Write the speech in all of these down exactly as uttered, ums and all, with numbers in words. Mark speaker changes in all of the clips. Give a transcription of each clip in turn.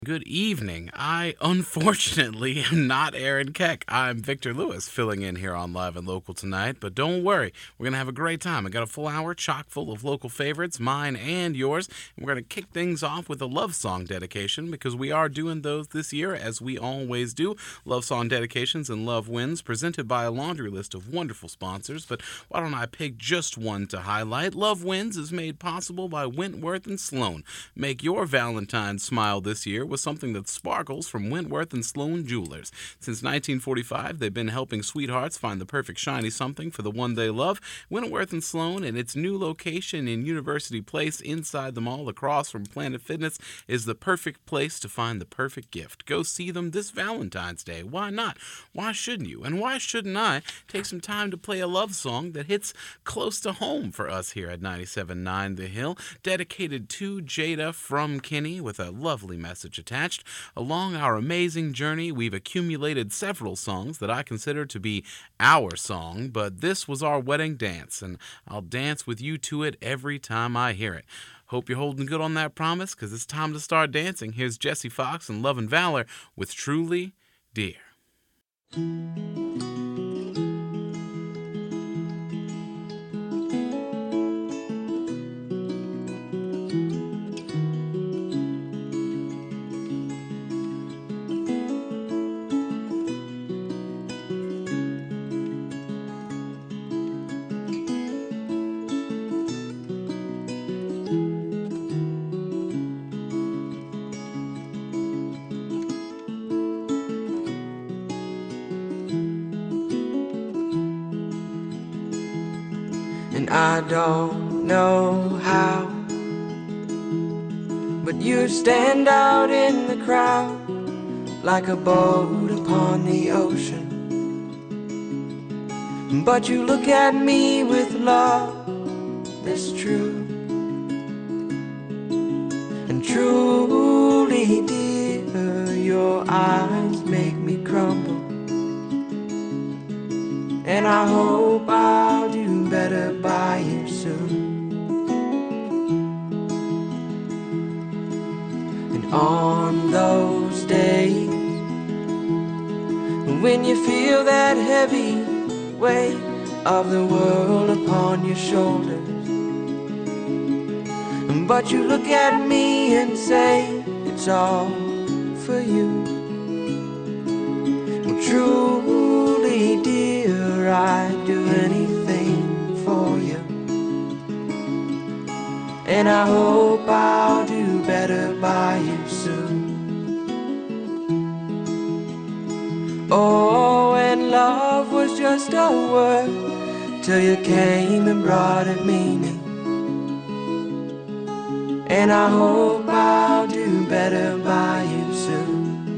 Speaker 1: Good evening. I unfortunately am not Aaron Keck. I'm Victor Lewis filling in here on Live and Local tonight, but don't worry, we're going to have a great time. I got a full hour chock full of local favorites, mine and yours, and we're going to kick things off with a love song dedication because we are doing those this year as we always do. Love song dedications and love wins presented by a laundry list of wonderful sponsors, but why don't I pick just one to highlight? Love Wins is made possible by Wentworth and Sloan. Make your Valentine's smile this year with something that sparkles from Wentworth and Sloan Jewelers. Since nineteen forty-five, they've been helping sweethearts find the perfect shiny something for the one they love. Wentworth and Sloan and its new location in University Place inside the mall across from Planet Fitness is the perfect place to find the perfect gift. Go see them this Valentine's Day. Why not? Why shouldn't you? And why shouldn't I take some time to play a love song that hits close to home for us here at ninety-seven point nine The Hill, dedicated to Jada from Kenny with a lovely message attached. Along our amazing journey, we've accumulated several songs that I consider to be our song, but this was our wedding dance, and I'll dance with you to it every time I hear it. Hope you're holding good on that promise, because it's time to start dancing. Here's Jesse Fox and Love and Valor with Truly Dear.
Speaker 2: And I don't know how, but you stand out in the crowd like a boat upon the ocean. But you look at me with love that's true. And truly, dear, your eyes make me crumble. And I hope I'll do better by you soon. And on those days when you feel that heavy weight of the world upon your shoulders, but you look at me and say it's all for you. Well, truly, dear, I'd do anything for you. And I hope I'll do better by you soon. Oh, and love was just a word till you came and brought a meaning. And I hope I'll do better by you soon.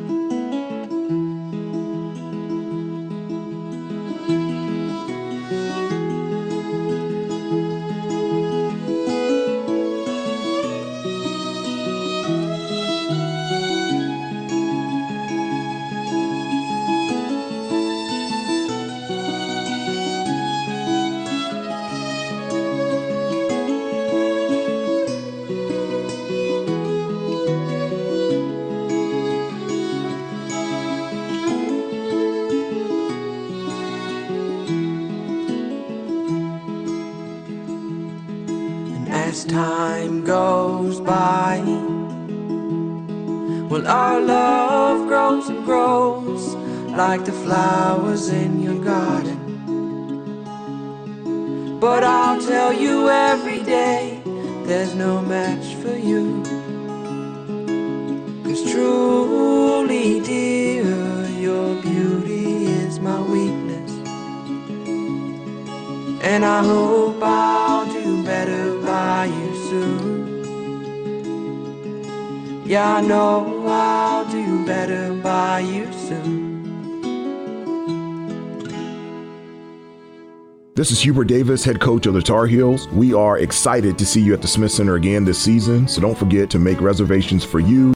Speaker 2: As time goes by, well, our love grows and grows like the flowers in your garden. But I'll tell you every day there's no match for you. 'Cause truly, dear, your beauty is my weakness. And I hope I'll do better by you soon. Yeah, I know I'll do better by you soon.
Speaker 3: This is Hubert Davis, head coach of the Tar Heels. We are excited to see you at the Smith Center again this season, so don't forget to make reservations for you,